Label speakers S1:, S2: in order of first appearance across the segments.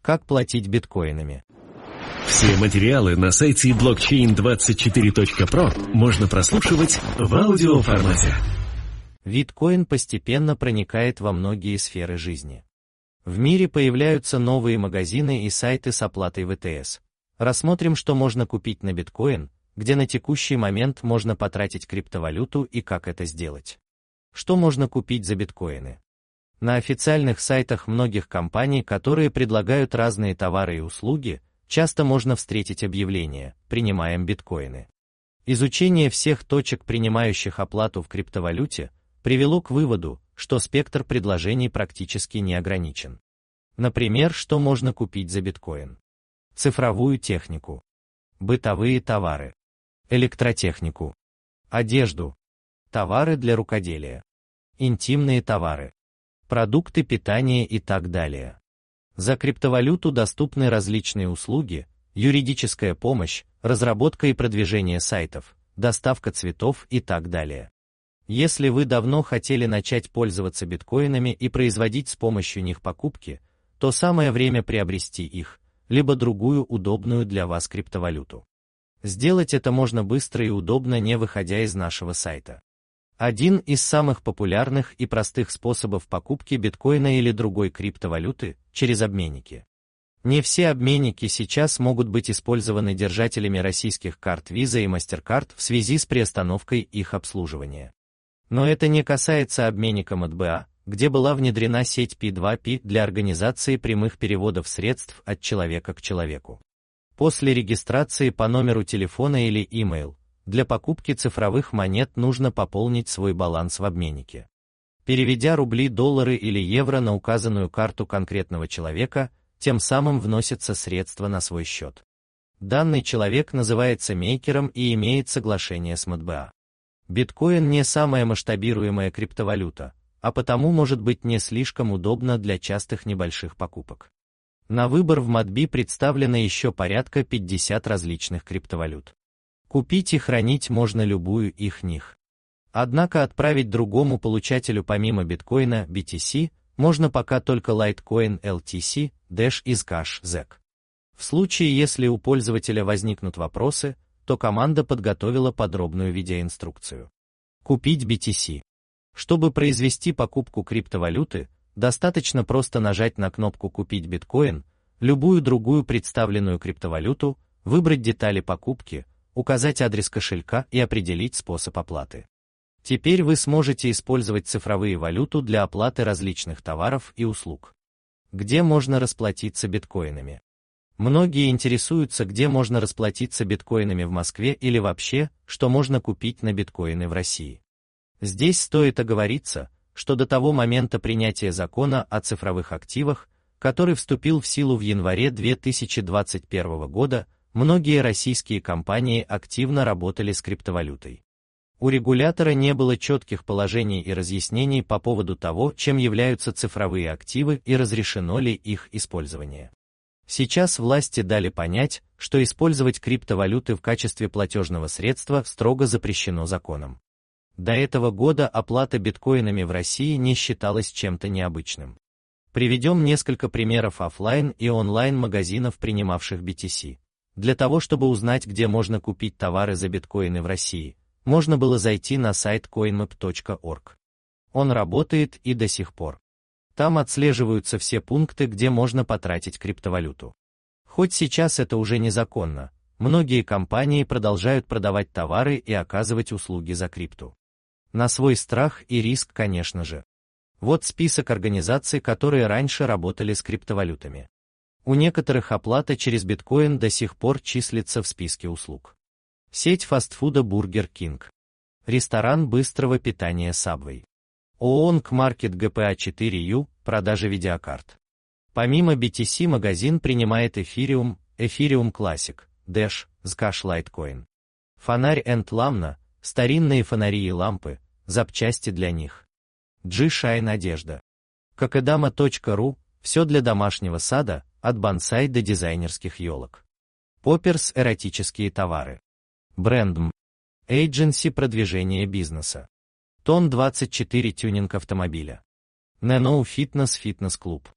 S1: Как платить биткоинами?
S2: Все материалы на сайте blockchain24.pro можно прослушивать в аудиоформате.
S1: Биткоин постепенно проникает во многие сферы жизни. В мире появляются новые магазины и сайты с оплатой ВТС. Рассмотрим, что можно купить на биткоин, где на текущий момент можно потратить криптовалюту и как это сделать. Что можно купить за биткоины? На официальных сайтах многих компаний, которые предлагают разные товары и услуги, часто можно встретить объявление «Принимаем биткоины». Изучение всех точек, принимающих оплату в криптовалюте, привело к выводу, что спектр предложений практически не ограничен. Например, что можно купить за биткоин? Цифровую технику, бытовые товары, электротехнику, одежду, товары для рукоделия, интимные товары, продукты питания и так далее. За криптовалюту доступны различные услуги, юридическая помощь, разработка и продвижение сайтов, доставка цветов и так далее. Если вы давно хотели начать пользоваться биткоинами и производить с помощью них покупки, то самое время приобрести их, либо другую удобную для вас криптовалюту. Сделать это можно быстро и удобно, не выходя из нашего сайта. Один из самых популярных и простых способов покупки биткоина или другой криптовалюты – через обменники. Не все обменники сейчас могут быть использованы держателями российских карт Visa и MasterCard в связи с приостановкой их обслуживания. Но это не касается обменника МТБ, где была внедрена сеть P2P для организации прямых переводов средств от человека к человеку. После регистрации по номеру телефона или email, для покупки цифровых монет нужно пополнить свой баланс в обменнике. Переведя рубли, доллары или евро на указанную карту конкретного человека, тем самым вносятся средства на свой счет. Данный человек называется мейкером и имеет соглашение с МТБ. Биткоин не самая масштабируемая криптовалюта, а потому может быть не слишком удобно для частых небольших покупок. На выбор в МТБ представлено еще порядка 50 различных криптовалют. Купить и хранить можно любую их них. Однако отправить другому получателю помимо биткоина BTC можно пока только Litecoin LTC, Dash из Cash ZEC. В случае, если у пользователя возникнут вопросы, то команда подготовила подробную видеоинструкцию. Купить BTC. Чтобы произвести покупку криптовалюты, достаточно просто нажать на кнопку «Купить биткоин», любую другую представленную криптовалюту, выбрать детали покупки, указать адрес кошелька и определить способ оплаты. Теперь вы сможете использовать цифровые валюту для оплаты различных товаров и услуг. Где можно расплатиться биткоинами? Многие интересуются, где можно расплатиться биткоинами в Москве или вообще, что можно купить на биткоины в России. Здесь стоит оговориться, что до того момента принятия закона о цифровых активах, который вступил в силу в январе 2021 года, многие российские компании активно работали с криптовалютой. У регулятора не было четких положений и разъяснений по поводу того, чем являются цифровые активы и разрешено ли их использование. Сейчас власти дали понять, что использовать криптовалюты в качестве платежного средства строго запрещено законом. До этого года оплата биткоинами в России не считалась чем-то необычным. Приведем несколько примеров офлайн и онлайн магазинов, принимавших BTC. Для того, чтобы узнать, где можно купить товары за биткоины в России, можно было зайти на сайт coinmap.org. Он работает и до сих пор. Там отслеживаются все пункты, где можно потратить криптовалюту. Хоть сейчас это уже незаконно, многие компании продолжают продавать товары и оказывать услуги за крипту. На свой страх и риск, конечно же. Вот список организаций, которые раньше работали с криптовалютами. У некоторых оплата через биткоин до сих пор числится в списке услуг. Сеть фастфуда Burger King. Ресторан быстрого питания Subway. ООО Market GPA4U, продажа видеокарт. Помимо BTC магазин принимает Ethereum, Ethereum Classic, Dash, Zcash Litecoin. Фонарь and Lamna, старинные фонари и лампы, запчасти для них. G-Shine одежда. Kakadama.ru, все для домашнего сада, от бонсай до дизайнерских елок. Poppers эротические товары. Brandm. Agency продвижения бизнеса. Тон 24 тюнинг автомобиля. Nano Fitness фитнес-клуб.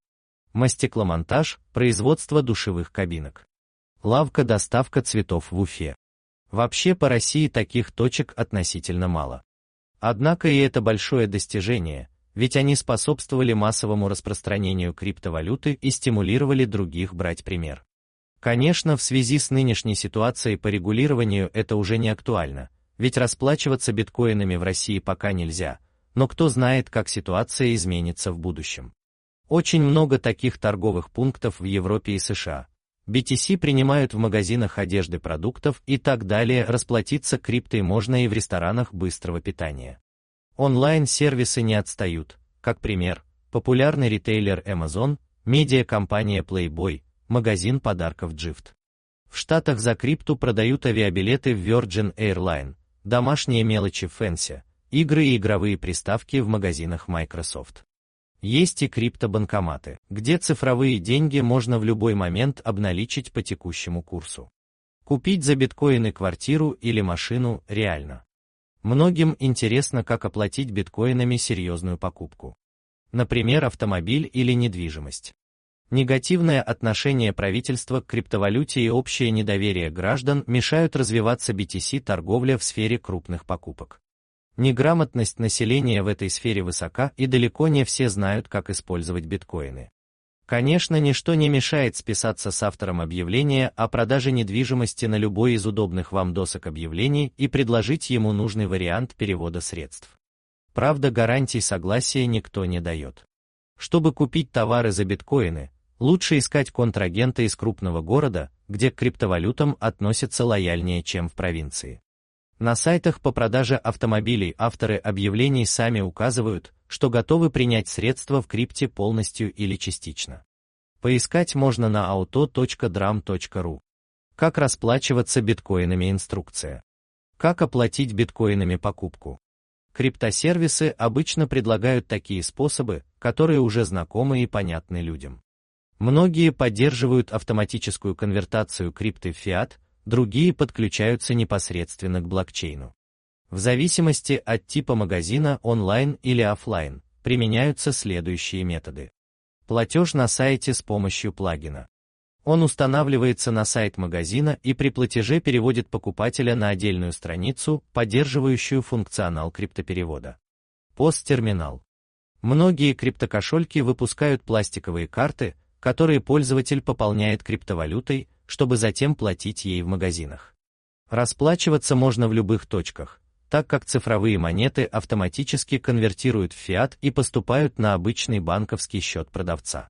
S1: Мастекломонтаж, производство душевых кабинок. Лавка-доставка цветов в Уфе. Вообще по России таких точек относительно мало. Однако и это большое достижение, ведь они способствовали массовому распространению криптовалюты и стимулировали других брать пример. Конечно, в связи с нынешней ситуацией по регулированию это уже не актуально, ведь расплачиваться биткоинами в России пока нельзя, но кто знает, как ситуация изменится в будущем. Очень много таких торговых пунктов в Европе и США. BTC принимают в магазинах одежды, продуктов и так далее, расплатиться криптой можно и в ресторанах быстрого питания. Онлайн-сервисы не отстают, как пример, популярный ритейлер Amazon, медиакомпания Playboy, магазин подарков Gift. В Штатах за крипту продают авиабилеты в Virgin Airlines, домашние мелочи в Fancy, игры и игровые приставки в магазинах Microsoft. Есть и криптобанкоматы, где цифровые деньги можно в любой момент обналичить по текущему курсу. Купить за биткоины квартиру или машину реально. Многим интересно, как оплатить биткоинами серьезную покупку. Например, автомобиль или недвижимость. Негативное отношение правительства к криптовалюте и общее недоверие граждан мешают развиваться BTC-торговля в сфере крупных покупок. Неграмотность населения в этой сфере высока, и далеко не все знают, как использовать биткоины. Конечно, ничто не мешает списаться с автором объявления о продаже недвижимости на любой из удобных вам досок объявлений и предложить ему нужный вариант перевода средств. Правда, гарантий согласия никто не дает. Чтобы купить товары за биткоины, лучше искать контрагента из крупного города, где к криптовалютам относятся лояльнее, чем в провинции. На сайтах по продаже автомобилей авторы объявлений сами указывают, что готовы принять средства в крипте полностью или частично. Поискать можно на auto.dram.ru. Как расплачиваться биткоинами, инструкция. Как оплатить биткоинами покупку. Криптосервисы обычно предлагают такие способы, которые уже знакомы и понятны людям. Многие поддерживают автоматическую конвертацию крипты в фиат, другие подключаются непосредственно к блокчейну. В зависимости от типа магазина, онлайн или офлайн, применяются следующие методы. Платеж на сайте с помощью плагина. Он устанавливается на сайт магазина и при платеже переводит покупателя на отдельную страницу, поддерживающую функционал криптоперевода. POS-терминал. Многие криптокошельки выпускают пластиковые карты, которые пользователь пополняет криптовалютой, чтобы затем платить ей в магазинах. Расплачиваться можно в любых точках, так как цифровые монеты автоматически конвертируют в фиат и поступают на обычный банковский счет продавца.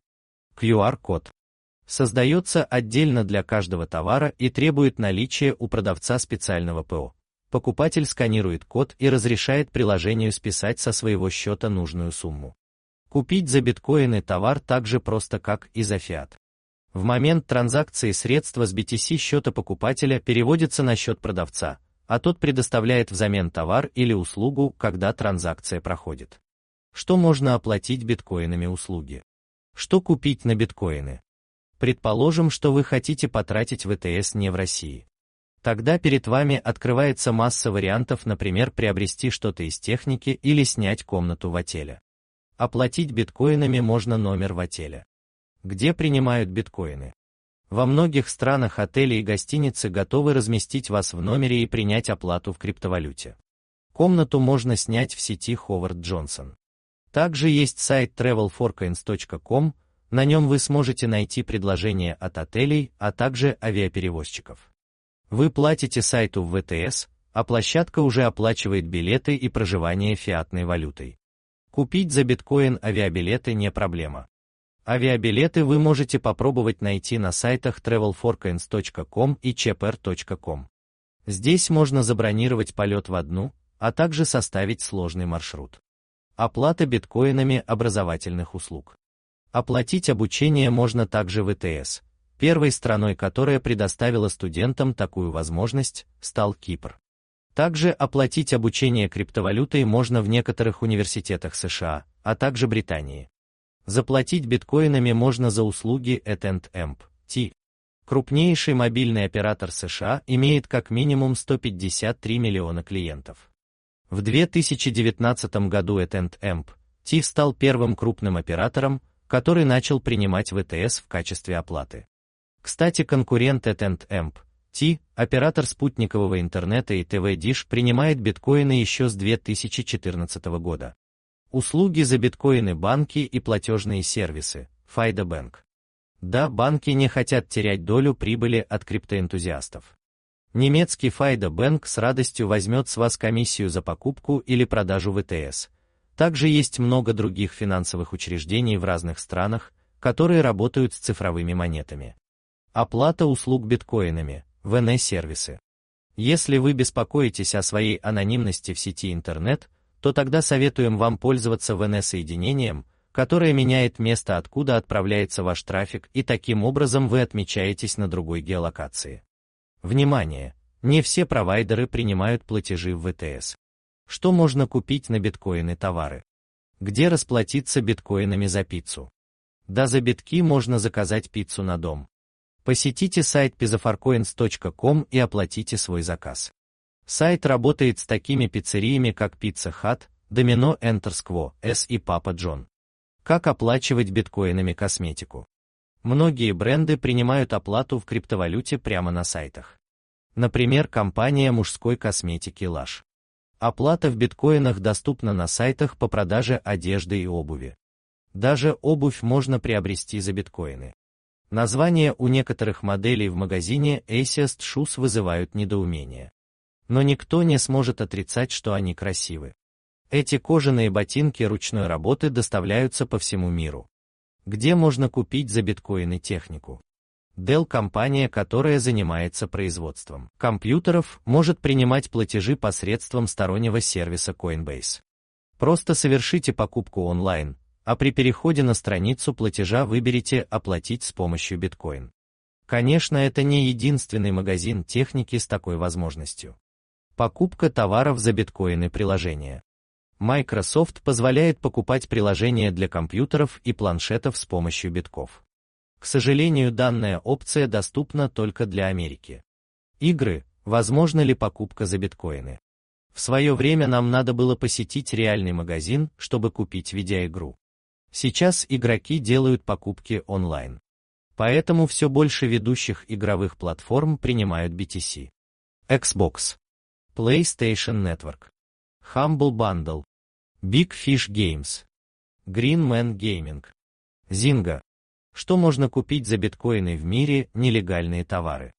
S1: QR-код. Создается отдельно для каждого товара и требует наличия у продавца специального ПО. Покупатель сканирует код и разрешает приложению списать со своего счета нужную сумму. Купить за биткоины товар так же просто, как и за фиат. В момент транзакции средства с BTC счета покупателя переводятся на счет продавца, а тот предоставляет взамен товар или услугу, когда транзакция проходит. Что можно оплатить биткоинами услуги? Что купить на биткоины? Предположим, что вы хотите потратить ВТС не в России. Тогда перед вами открывается масса вариантов, например, приобрести что-то из техники или снять комнату в отеле. Оплатить биткоинами можно номер в отеле. Где принимают биткоины? Во многих странах отели и гостиницы готовы разместить вас в номере и принять оплату в криптовалюте. Комнату можно снять в сети Howard Johnson. Также есть сайт travelforcoins.com, на нем вы сможете найти предложения от отелей, а также авиаперевозчиков. Вы платите сайту в ВТС, а площадка уже оплачивает билеты и проживание фиатной валютой. Купить за биткоин авиабилеты не проблема. Авиабилеты вы можете попробовать найти на сайтах travelforcoins.com и chepr.com. Здесь можно забронировать полет в одну, а также составить сложный маршрут. Оплата биткоинами образовательных услуг. Оплатить обучение можно также в ВТС. Первой страной, которая предоставила студентам такую возможность, стал Кипр. Также оплатить обучение криптовалютой можно в некоторых университетах США, а также Британии. Заплатить биткоинами можно за услуги AT&T. Крупнейший мобильный оператор США имеет как минимум 153 миллиона клиентов. В 2019 году AT&T стал первым крупным оператором, который начал принимать ВТС в качестве оплаты. Кстати, конкурент AT&T, оператор спутникового интернета и ТВ Dish, принимает биткоины еще с 2014 года. Услуги за биткоины, банки и платежные сервисы, FIDO Bank. Да, банки не хотят терять долю прибыли от криптоэнтузиастов. Немецкий FIDO Bank с радостью возьмет с вас комиссию за покупку или продажу ВТС. Также есть много других финансовых учреждений в разных странах, которые работают с цифровыми монетами. Оплата услуг биткоинами, ВН-сервисы. Если вы беспокоитесь о своей анонимности в сети интернет, то тогда советуем вам пользоваться ВН-соединением, которое меняет место, откуда отправляется ваш трафик, и таким образом вы отмечаетесь на другой геолокации. Внимание! Не все провайдеры принимают платежи в ВТС. Что можно купить на биткоины товары? Где расплатиться биткоинами за пиццу? Да, за битки можно заказать пиццу на дом. Посетите сайт pizzaforcoins.com и оплатите свой заказ. Сайт работает с такими пиццериями, как Pizza Hut, Domino, Enter Squaw S и Papa John. Как оплачивать биткоинами косметику? Многие бренды принимают оплату в криптовалюте прямо на сайтах. Например, компания мужской косметики Lush. Оплата в биткоинах доступна на сайтах по продаже одежды и обуви. Даже обувь можно приобрести за биткоины. Названия у некоторых моделей в магазине Asiast Shoes вызывают недоумение. Но никто не сможет отрицать, что они красивы. Эти кожаные ботинки ручной работы доставляются по всему миру. Где можно купить за биткоины технику? Dell, компания, которая занимается производством компьютеров, может принимать платежи посредством стороннего сервиса Coinbase. Просто совершите покупку онлайн, а при переходе на страницу платежа выберите «Оплатить с помощью биткоин». Конечно, это не единственный магазин техники с такой возможностью. Покупка товаров за биткоины приложения. Microsoft позволяет покупать приложения для компьютеров и планшетов с помощью битков. К сожалению, данная опция доступна только для Америки. Игры. Возможно ли покупка за биткоины? В свое время нам надо было посетить реальный магазин, чтобы купить видеоигру. Сейчас игроки делают покупки онлайн. Поэтому все больше ведущих игровых платформ принимают BTC. Xbox, PlayStation Network, Humble Bundle, Big Fish Games, Green Man Gaming, Zynga. Что можно купить за биткоины в мире? Нелегальные товары.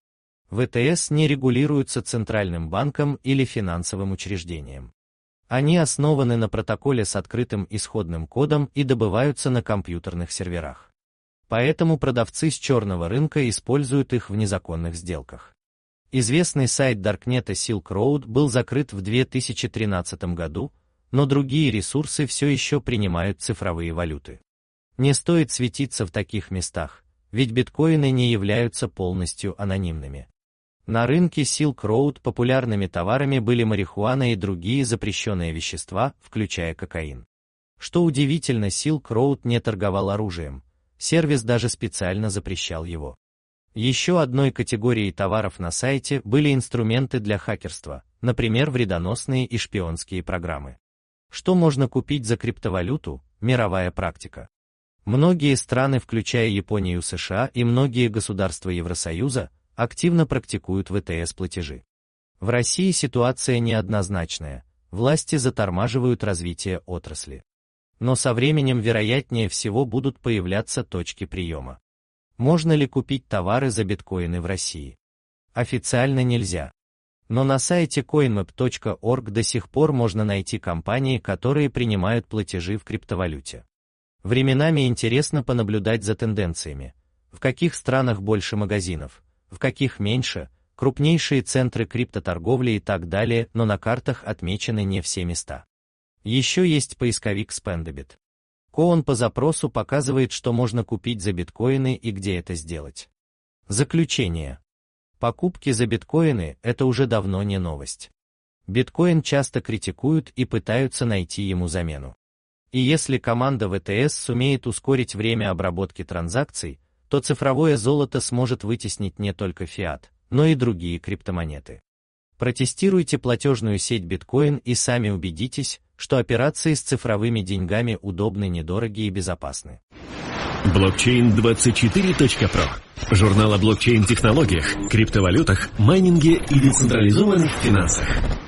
S1: ВТС не регулируются центральным банком или финансовым учреждением. Они основаны на протоколе с открытым исходным кодом и добываются на компьютерных серверах. Поэтому продавцы с черного рынка используют их в незаконных сделках. Известный сайт Даркнета Silk Road был закрыт в 2013 году, но другие ресурсы все еще принимают цифровые валюты. Не стоит светиться в таких местах, ведь биткоины не являются полностью анонимными. На рынке Silk Road популярными товарами были марихуана и другие запрещенные вещества, включая кокаин. Что удивительно, Silk Road не торговал оружием, сервис даже специально запрещал его. Еще одной категорией товаров на сайте были инструменты для хакерства, например, вредоносные и шпионские программы. Что можно купить за криптовалюту? Мировая практика. Многие страны, включая Японию, США и многие государства Евросоюза, активно практикуют ВТС-платежи. В России ситуация неоднозначная, власти затормаживают развитие отрасли. Но со временем, вероятнее всего, будут появляться точки приема. Можно ли купить товары за биткоины в России? Официально нельзя. Но на сайте coinmap.org до сих пор можно найти компании, которые принимают платежи в криптовалюте. Временами интересно понаблюдать за тенденциями. В каких странах больше магазинов, в каких меньше, крупнейшие центры криптоторговли и так далее, но на картах отмечены не все места. Еще есть поисковик Spendabit. Он по запросу показывает, что можно купить за биткоины и где это сделать. Заключение. Покупки за биткоины – это уже давно не новость. Биткоин часто критикуют и пытаются найти ему замену. И если команда ВТС сумеет ускорить время обработки транзакций, то цифровое золото сможет вытеснить не только фиат, но и другие криптомонеты. Протестируйте платежную сеть биткоин и сами убедитесь, что операции с цифровыми деньгами удобны, недороги и безопасны.
S2: Blockchain24.pro. Журнал о блокчейн-технологиях, криптовалютах, майнинге и децентрализованных финансах.